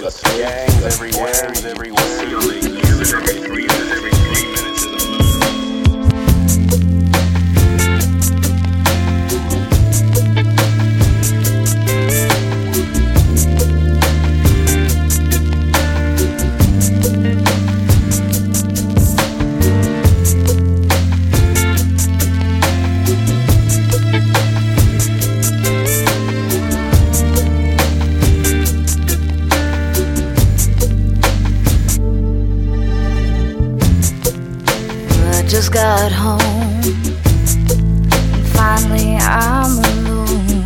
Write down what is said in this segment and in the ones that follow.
Got home and finally I'm alone.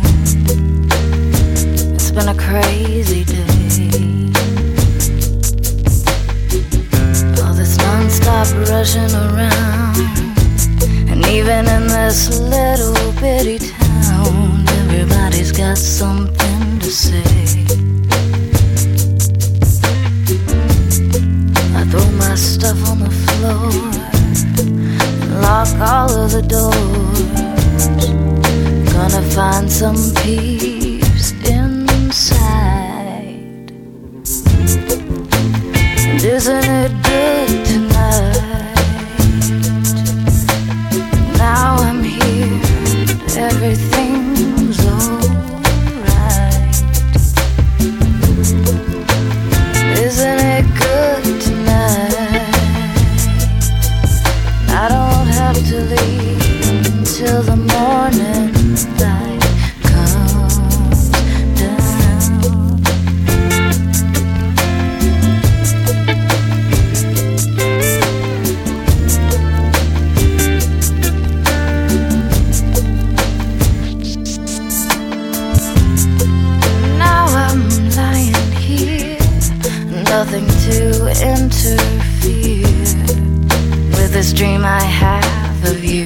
It's been a crazy day. All this non-stop rushing around, and even in this little bitty town, everybody's got something to say. I throw my stuff on the floor, lock all of the doors. Gonna find some peace inside. And isn't it good tonight? Now I'm here, everything's alright. Isn't it good tonight? I don't have to leave until the morning light comes down. Now I'm lying here, nothing to interfere with this dream I have of you.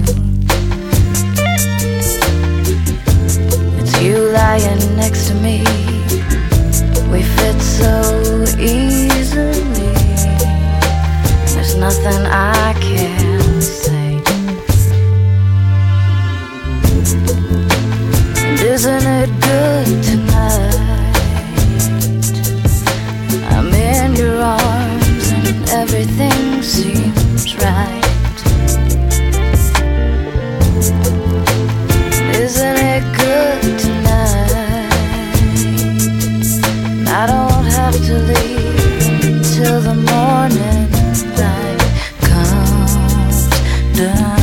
It's you lying next to me. We fit so easily. There's nothing I can say. And isn't it good tonight? I'm in your arms and everything seems right. Isn't it good tonight? I don't have to leave until the morning light comes down.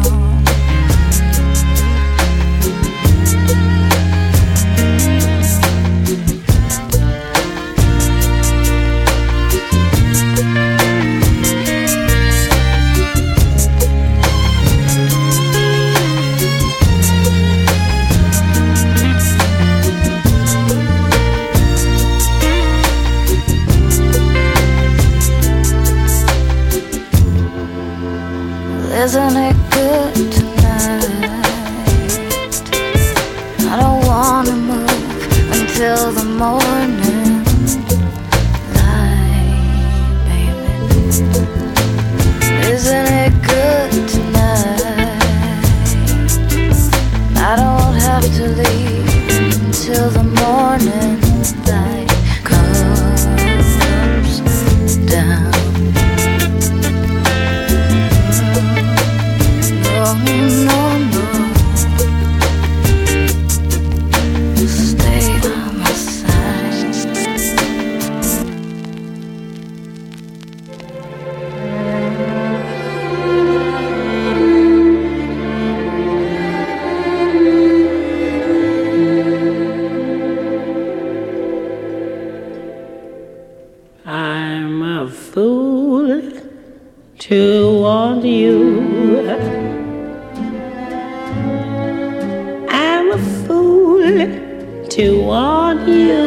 Isn't it good tonight? I don't wanna move until the morning light, baby. Isn't it good tonight? I don't have to leave until the morning light comes down. No, no, stay by my side. I'm a fool to want you. To want you,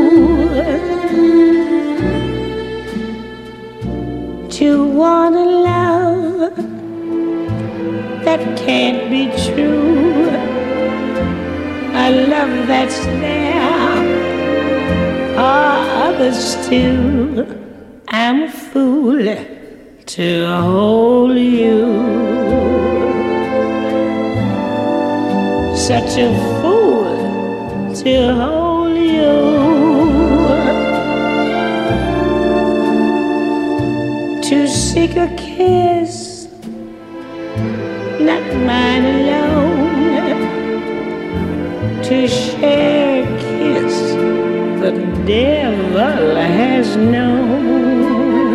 to want a love that can't be true, a love that's there for others too. I'm a fool to hold you, such a fool to hold you. to seek a kiss, not mine alone, to share a kiss the devil has known.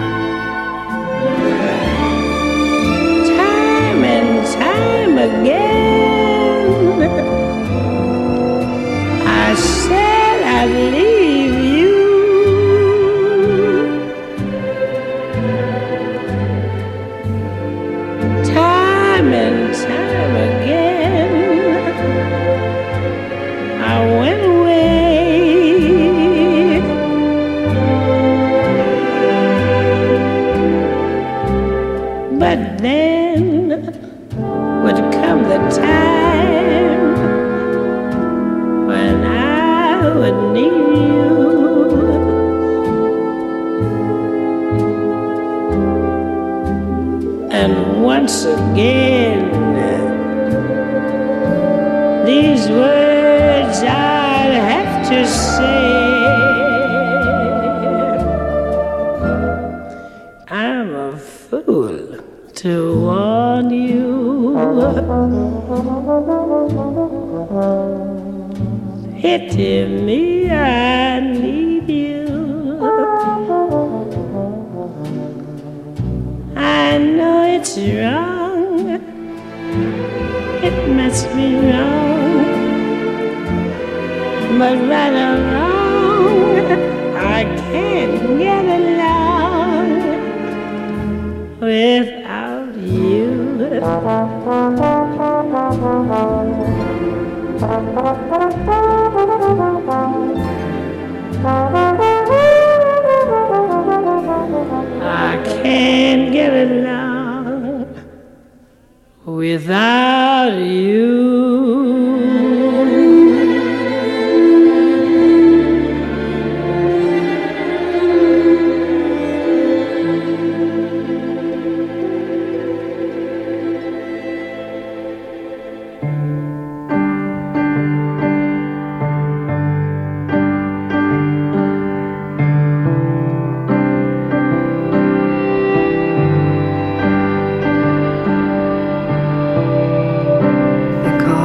Time and time again, I said I'd leave you. Time and time again, I went away. But then would come the time when I would need you. And once again, these words I'd have to say. I'm a fool to warn you. Pity me, I need you. I know it's wrong, it must be wrong, but right or wrong, I can't get along without you. I can't get along without you. The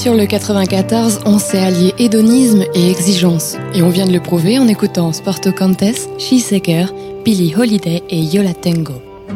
Sur le 94, on s'est allié hédonisme et exigence. Et on vient de le prouver en écoutant Sporto Cantes, Sheseeker, Billie Holiday et Yo La Tengo.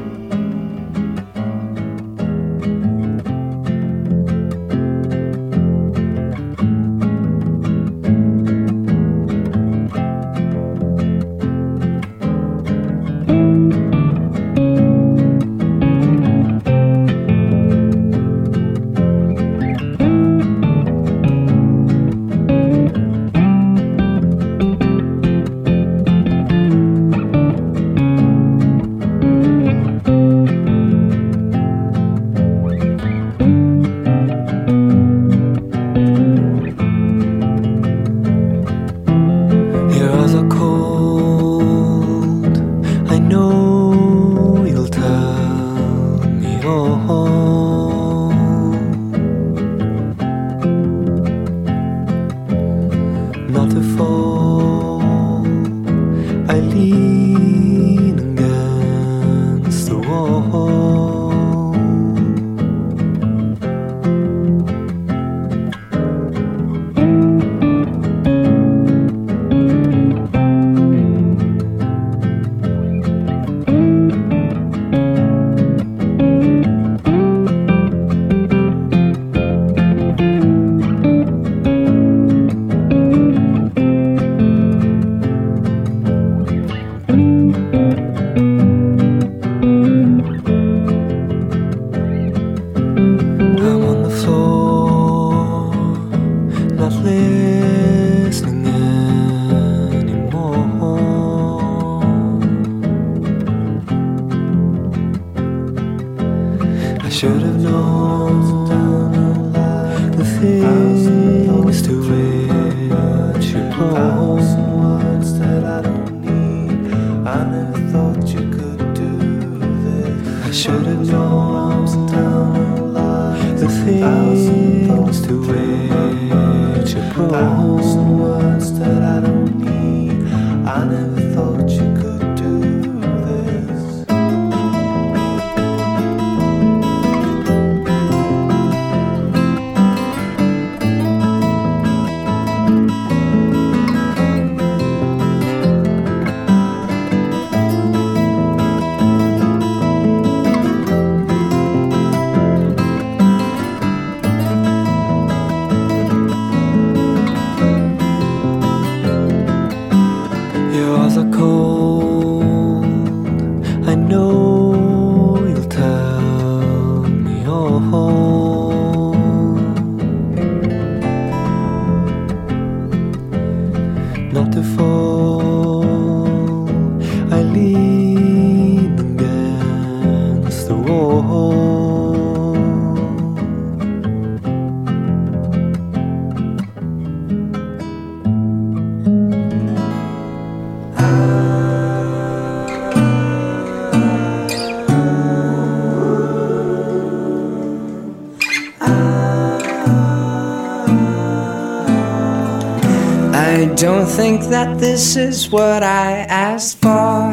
I don't think that this is what I asked for.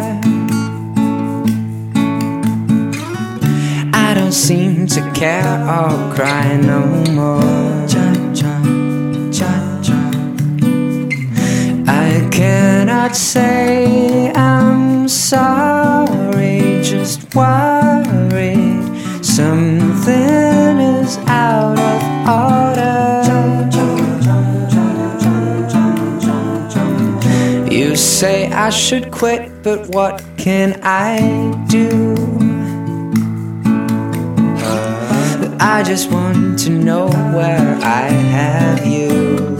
I don't seem to care or cry no more. I cannot say I'm sorry, just worried something is out of order. You say I should quit, but what can I do? I just want to know where I have you.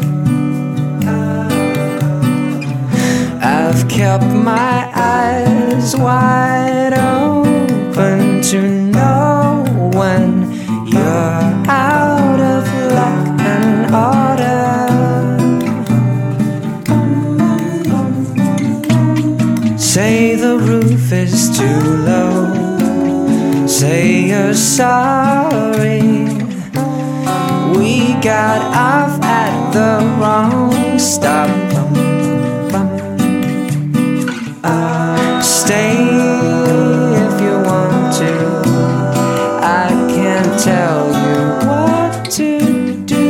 I've kept my eyes wide open to know when you're out of luck and order. Say the roof is too low. Say you're sorry. We got off at the wrong stop. Stay if you want to. I can't tell you what to do.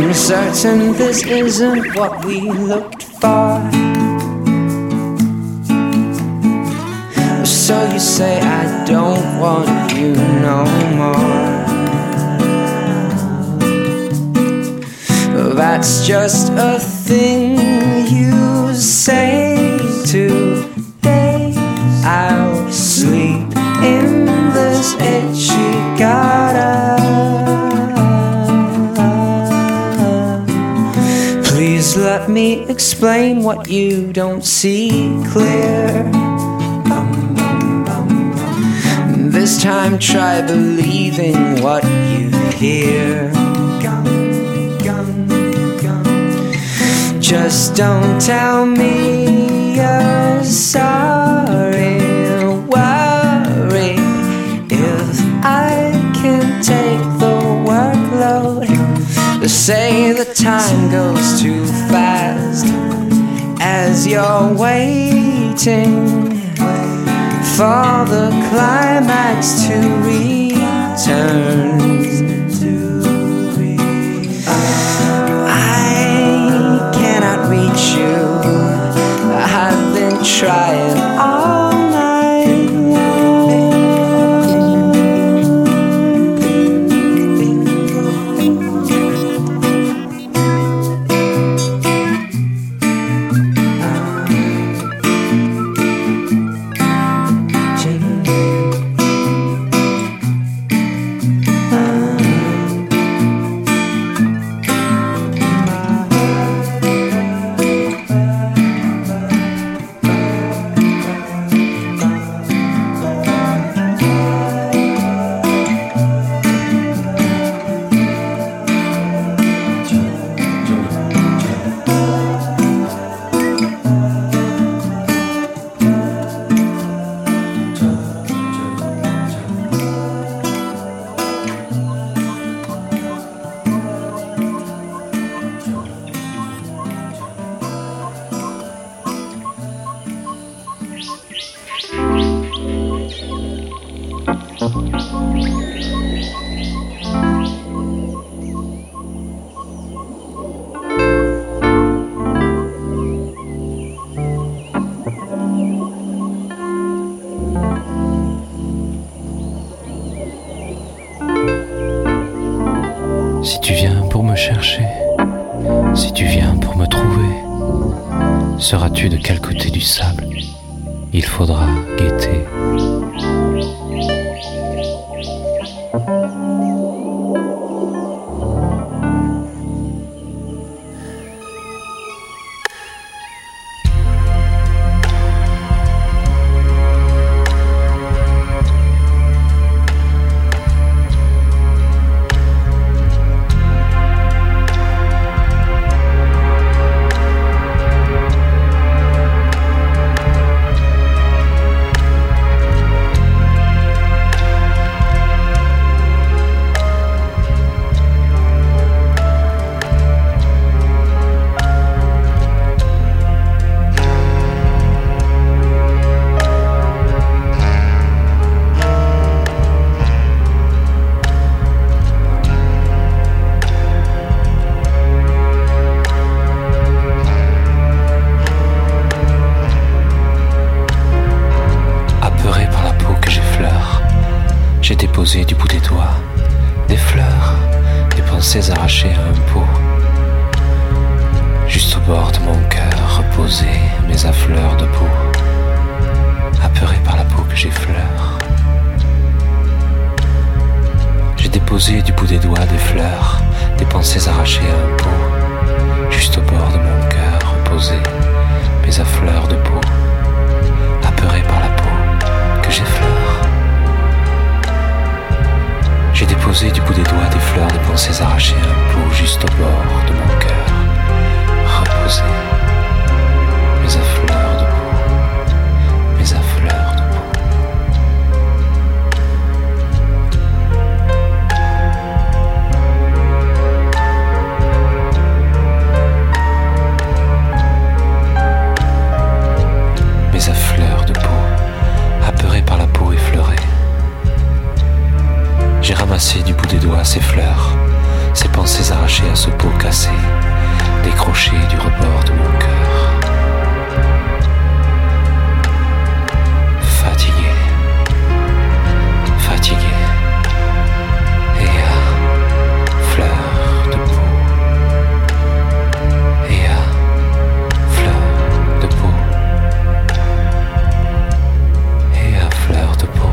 I'm certain this isn't what we looked for. So you say I don't want you no more. That's just a thing you say today. I'll sleep in this itchy gutter. Please let me explain what you don't see clear. This time try believing what you hear. Just don't tell me you're sorry. Worry if I can take the workload. They say the time goes too fast as you're waiting for the climax to return. I cannot reach you. I've been trying all night long. Si tu viens pour me chercher, si tu viens pour me trouver, seras-tu de quel côté du sable? Il faudra guetter. déplacé, décroché du rebord de mon cœur. Fatigué, fatigué, et à fleur de peau, et à fleur de peau, et à fleur de peau.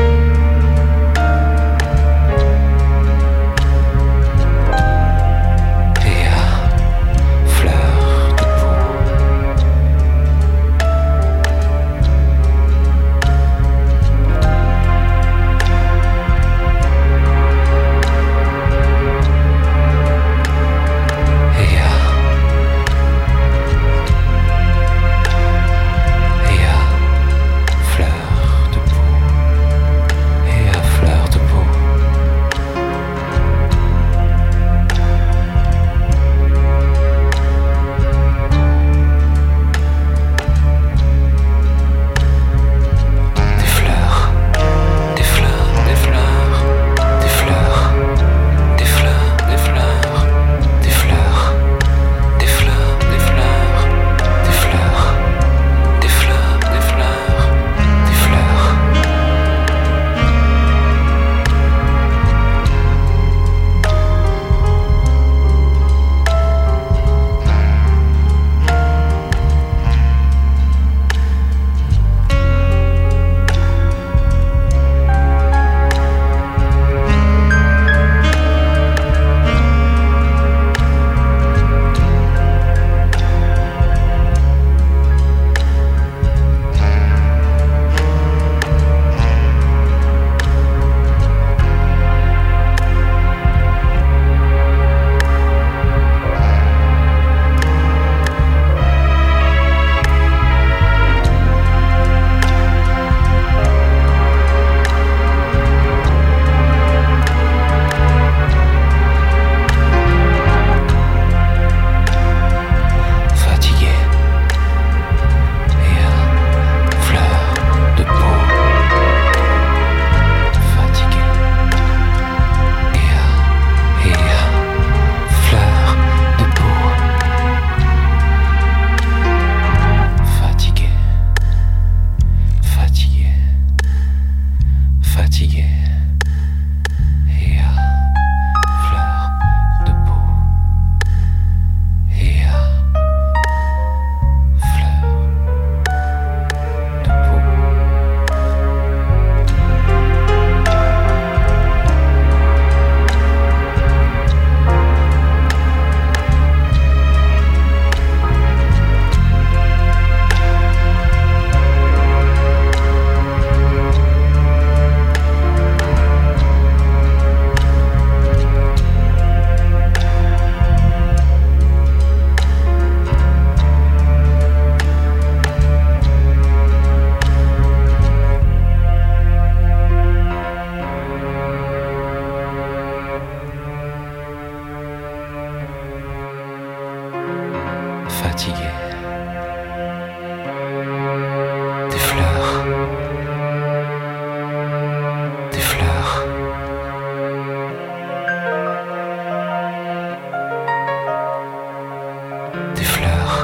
Fatigué. Des fleurs. Des fleurs. Des fleurs.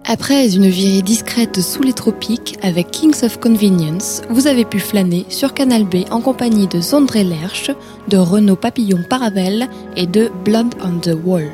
Après une virée discrète sous les tropiques avec Kings of Convenience, vous avez pu flâner sur Canal B en compagnie de Sondre Lerche, de Renaud Papillon Paravel et de Blood on the Wall.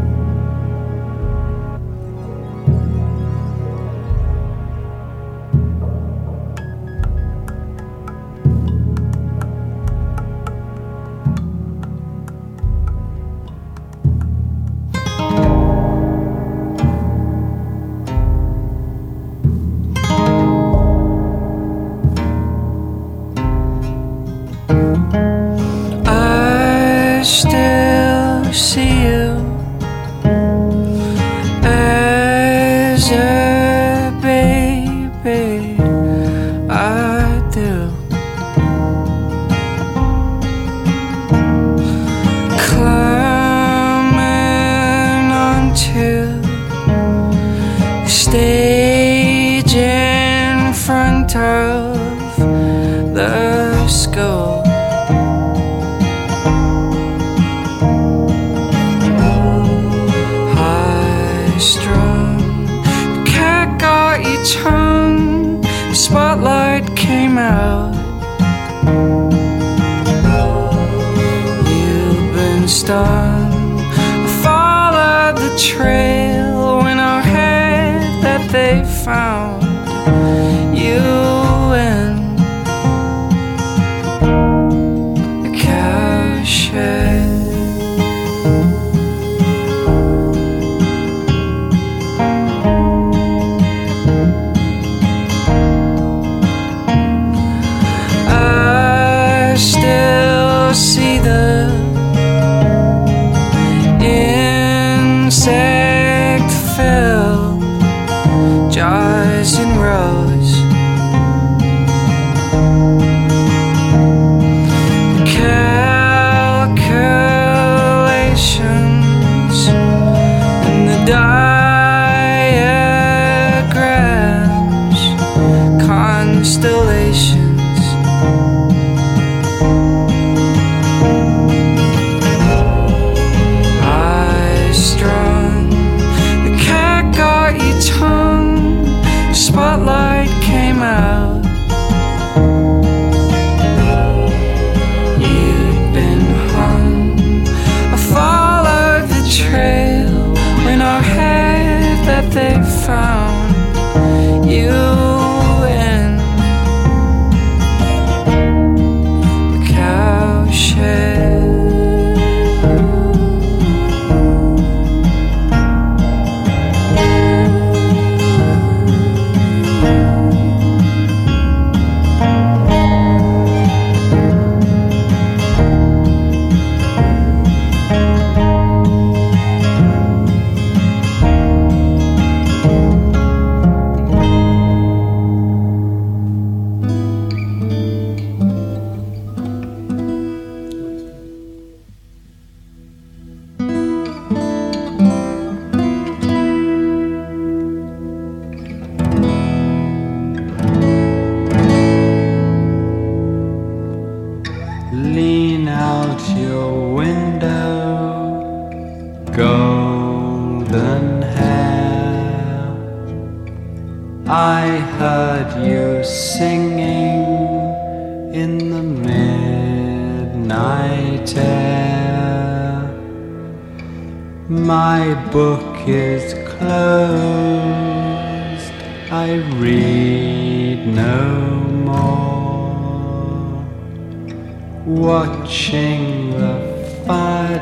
Watching the fire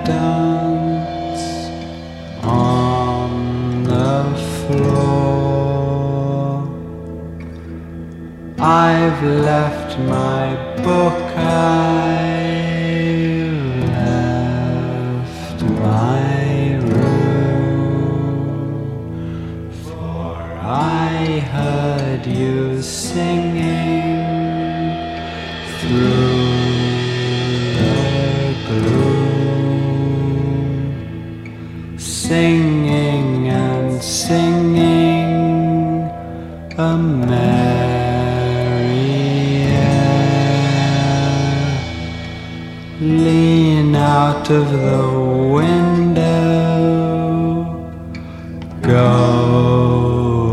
dance on the floor. I've left my book, I've left my room, for I heard you singing through singing and singing a merry air. Lean out of the window, go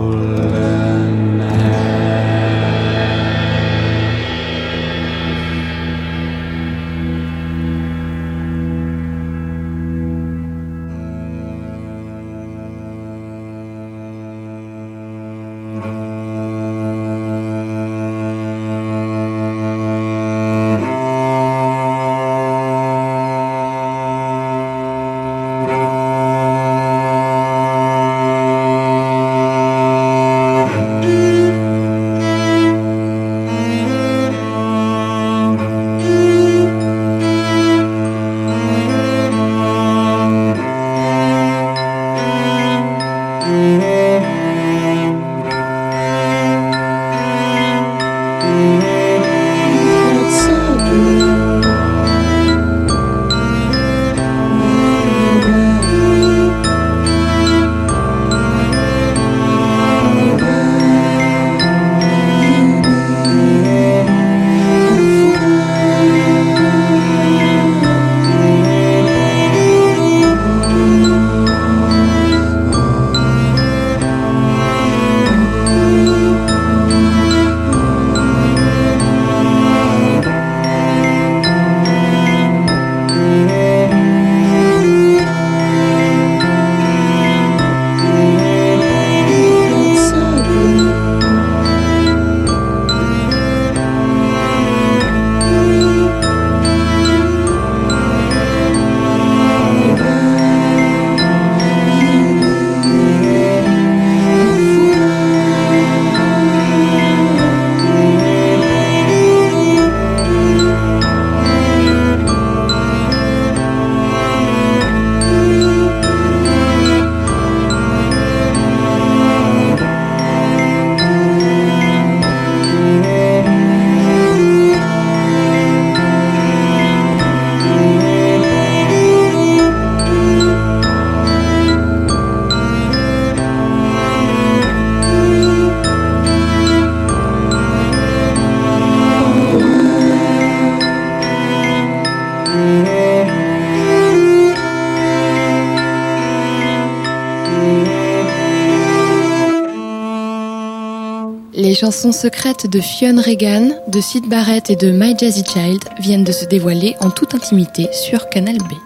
chansons secrètes de Fionn Regan, de Syd Barrett et de My Jazzy Child viennent de se dévoiler en toute intimité sur Canal B.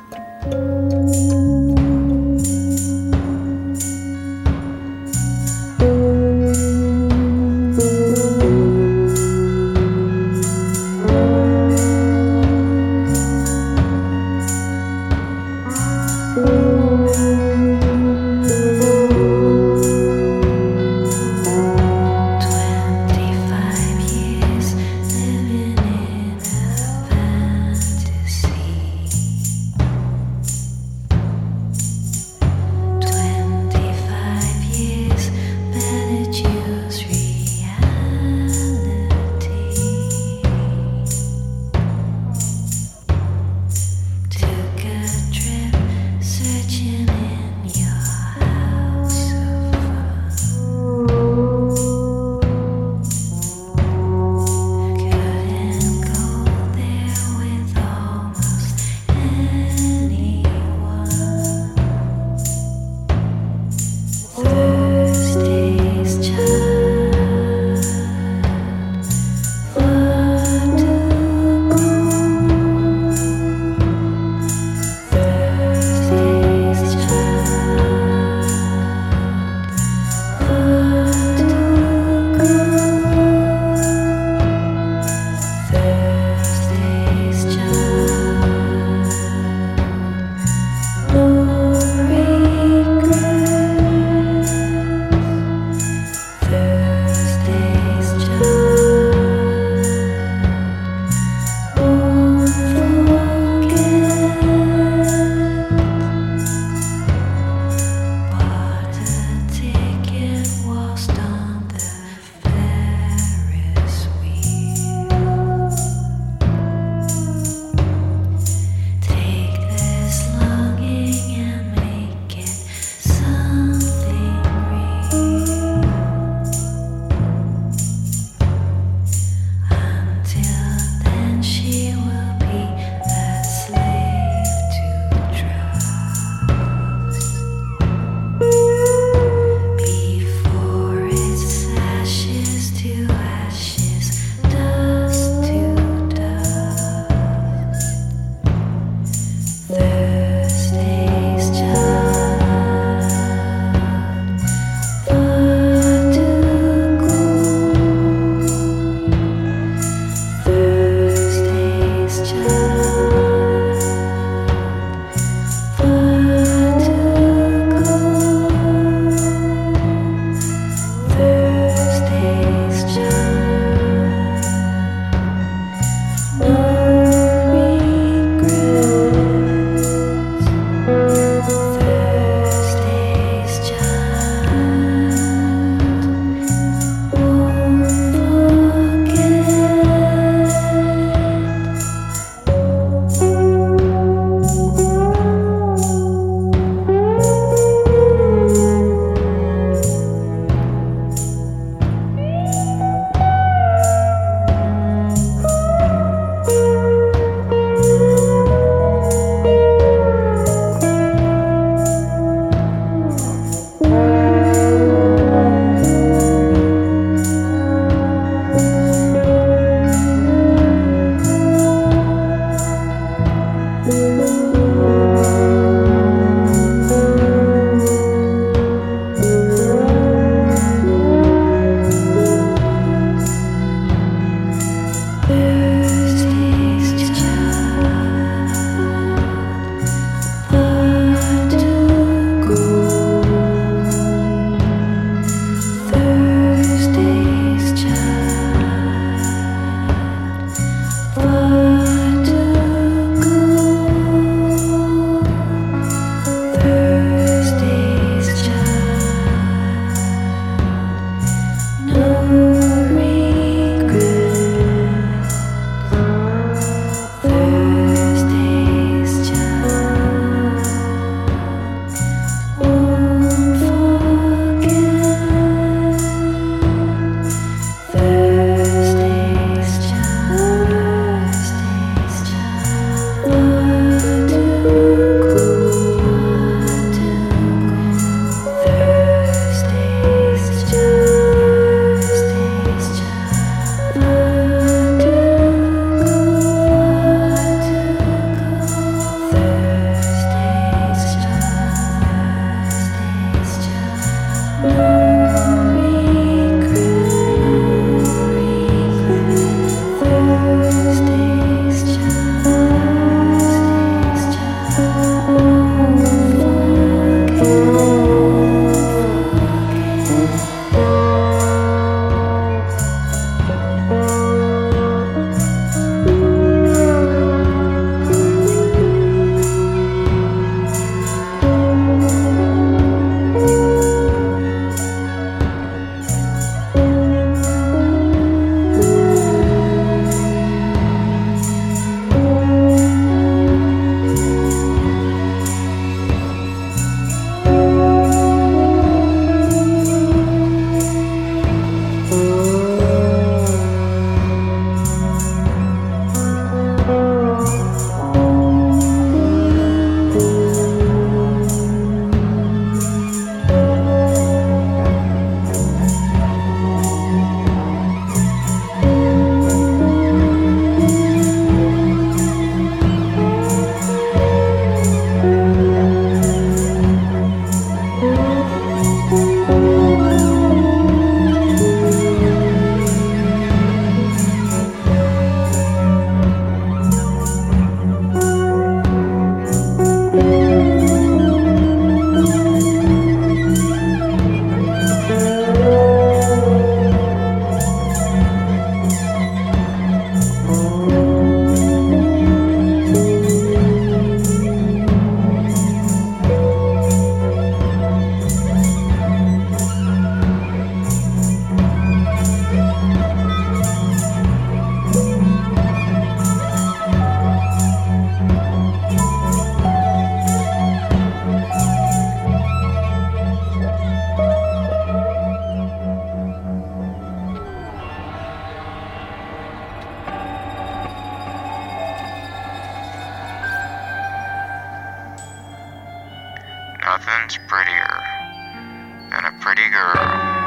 Nothing's prettier than a pretty girl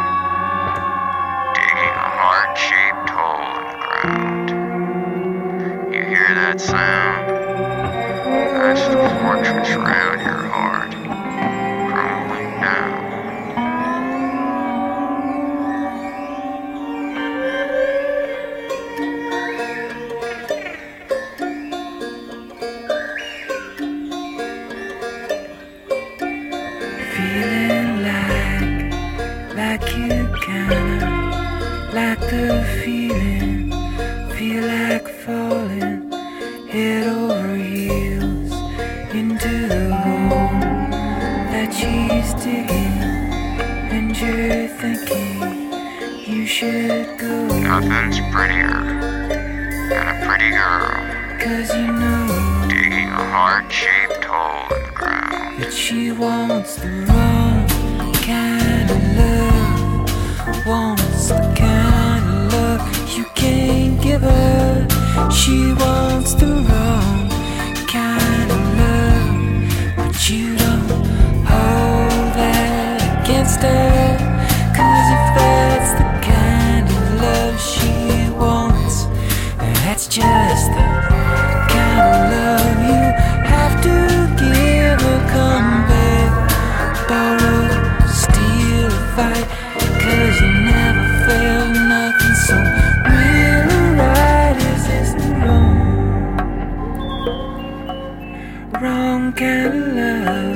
digging a heart-shaped hole in the ground. You hear that sound? That's the fortress around your heart, crumbling down. Like you kinda like the feeling, feel like falling head over heels into the hole that she's digging, and you're thinking you should go. Nothing's prettier than a pretty girl, 'cause you know digging a heart-shaped hole in the ground. that she wants the wrong kind of love, wants the kind of love you can't give her. She wants the wrong kind of love, but you don't hold that against her. 'Cause if that's the kind of love she wants, then that's just the kind of love you have to give her. Come back, borrow, steal, fight, 'cause you never felt nothing so real or right. Is this the wrong kind of love?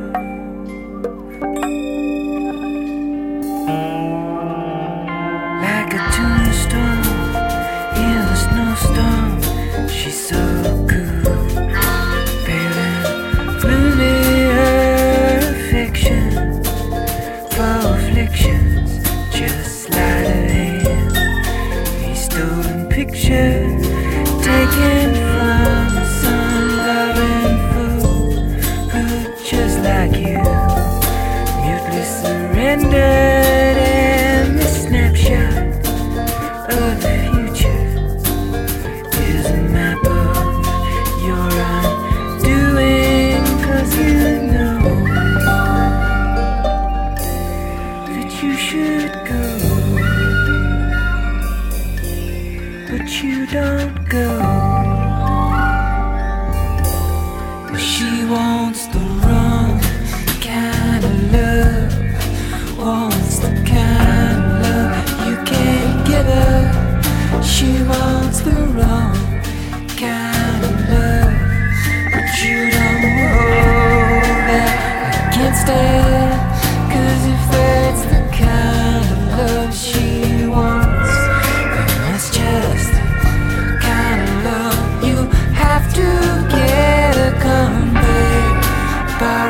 Like a tombstone in a snowstorm, she's so cool, pale and gloomy, her affection for afflictions, just sleight of hand. These stolen pictures taken from some loving fool who, just like you, mutely surrendered. And the snapshot of the future is a map of your undoing. 'Cause you know that you should go, but you don't go. She wants the wrong kind of love, wants the kind of love you can't give her. She wants the wrong kind of love, but you don't hold that against her. 'Cause if that's the kind of love she wants, then that's just the kind of love you have to get her. Come back,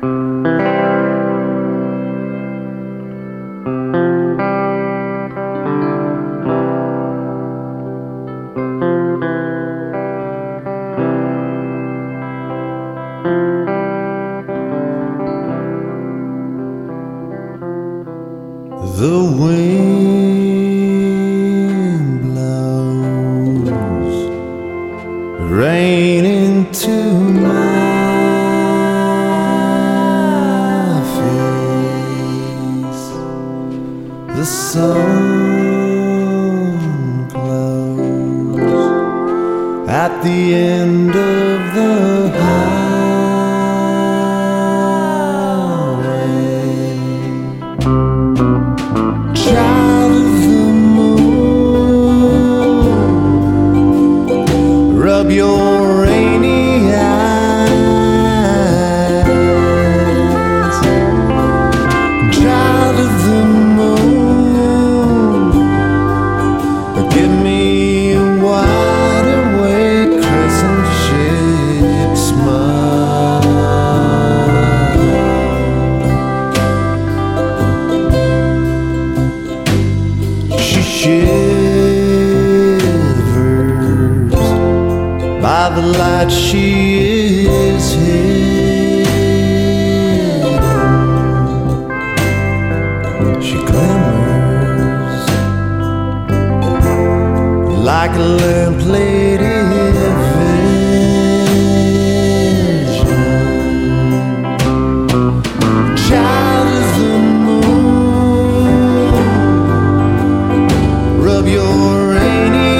The wind blows rain into my face. The sun glows at the end of the highway. Child of the moon, rub your rainy eyes. Child of the moon, give me a wide awake crescent shaped smile. She shivers by the light she is hidden. She glimmers like a lamp-lighted vision. Child of the moon, rub your rainy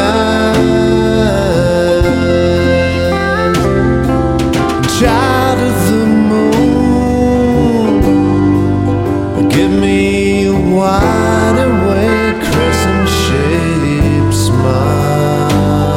eyes. Child of the moon, give me a wide awake crescent shaped smile.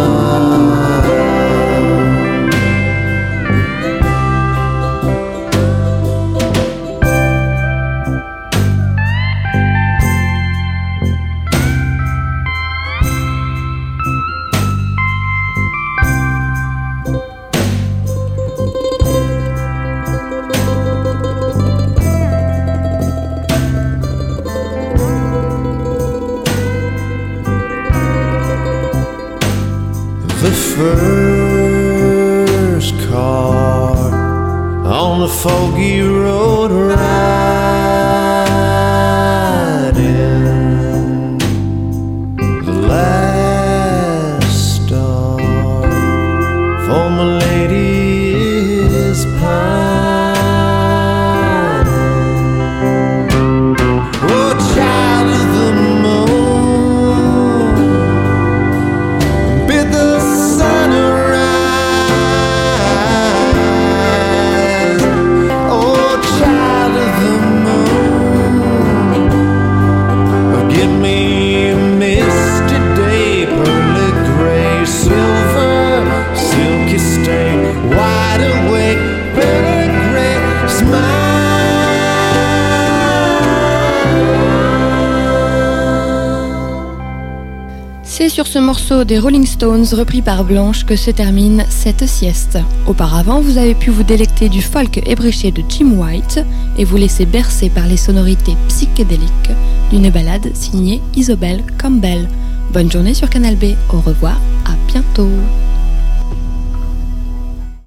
The first car on the foggy road riding, the last star for my lady is pining. Oh, child of the moon, bid the sun arise. Oh, child of the moon, give me a misty day, pearly gray, silver, silky stain, wide awake, pearly gray, smile. C'est sur ce morceau des Rolling Stones repris par Blanche que se termine cette sieste. Auparavant, vous avez pu vous délecter du folk ébréché de Jim White et vous laisser bercer par les sonorités psychédéliques d'une ballade signée Isobel Campbell. Bonne journée sur Canal B, au revoir, à bientôt.